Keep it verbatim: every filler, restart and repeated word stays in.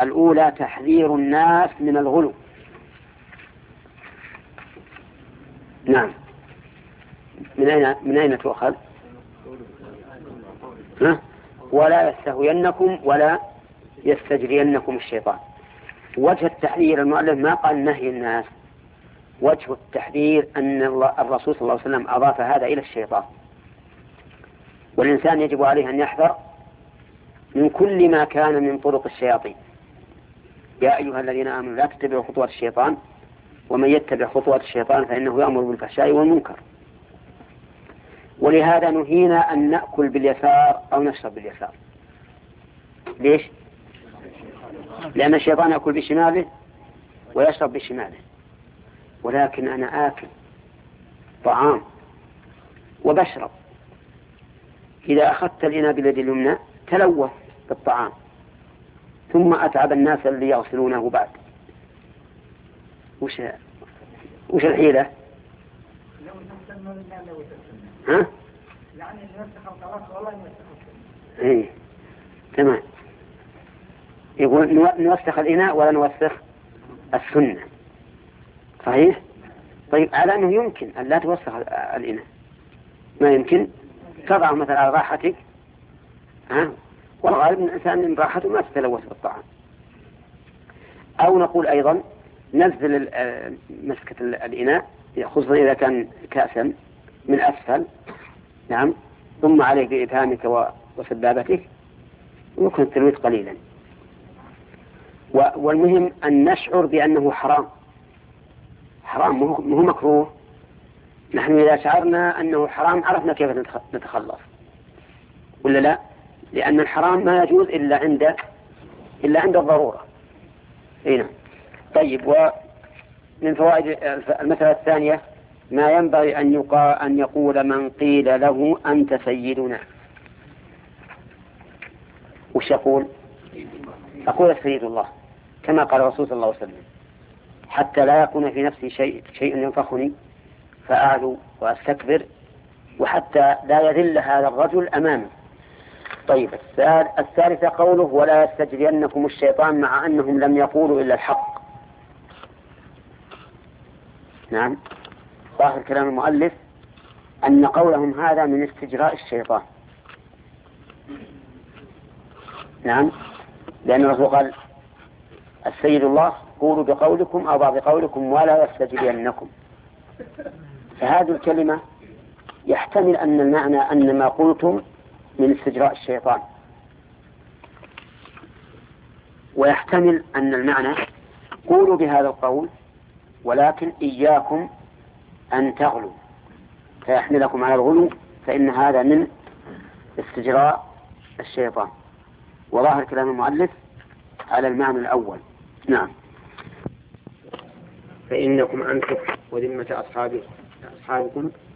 الأولى تحذير الناس من الغلو. نعم. من أين من أين تؤخذ؟ ها؟ ولا يستهوينكم ولا يستجرينكم الشيطان. وجه التحذير المؤلف ما قال نهي الناس، وجه التحذير أن الرسول صلى الله عليه وسلم أضاف هذا إلى الشيطان، والإنسان يجب عليه أن يحذر من كل ما كان من طرق الشياطين. يا أيها الذين آمنوا لا تتبعوا خطوات الشيطان ومن يتبع خطوات الشيطان فإنه يأمر بالفحشاء والمنكر. ولهذا نهينا أن نأكل باليسار أو نشرب باليسار. ليش؟ لأن الشيطان يأكل بشماله ويشرب بشماله، ولكن أنا آكل طعام وبشرب، إذا أخذت الإناء باليد اليمنى تلوث بالطعام ثم أتعب الناس اللي يغسلونه بعد. وش وش الحيلة؟ ها؟ يعني نوسخ الطلاق ولا نوسخ؟ إيه تمام. يقول نوسخ الإناء ولا نوسخ السنة. صحيح؟ طيب على أنه يمكن أن لا توسخ الإناء، ما يمكن تضع مثلا على راحتك، ها؟ والغالب من الإنسان من راحته ما تتلوث بالطعام. أو نقول أيضا نزل مسكة الإناء خصوصا إذا كان كأسا من أسفل، نعم، ثم عليه بإبهامك وسبابتك ويكون التلويث قليلا. والمهم أن نشعر بأنه حرام، حرام مو مكروه. نحن إذا شعرنا أنه حرام عرفنا كيف نتخلص، ولا لا؟ لأن الحرام ما يجوز إلا عند إلا عند الضرورة. هنا طيب. ومن فوائد المسألة الثانية ما ينبغي أن يقال أن يقول من قيل له أنت سيدنا. وش يقول؟ أقول سيد الله كما قال الرسول صلى الله عليه وسلم، حتى لا يكون في نفسي شيء شيء ينفخني فأعلو وأستكبر، وحتى لا يذل هذا الرجل أمامي. طيب الثالثة قوله ولا يستجرينكم الشيطان، مع أنهم لم يقولوا إلا الحق. نعم، ظاهر كلام المؤلف أن قولهم هذا من استجراء الشيطان. نعم، لأن الرسول قال السيد الله قولوا بقولكم أو بعض قولكم ولا يستجرينكم، فهذه الكلمة يحتمل أن المعنى أن ما قلتم من استجراء الشيطان، ويحتمل أن المعنى قولوا بهذا القول ولكن إياكم أن تغلوا فيحملكم على الغلو، فإن هذا من استجراء الشيطان. وظاهر كلام المؤلف على المعنى الأول. نعم. فإنكم أنتم وذمة أصحابكم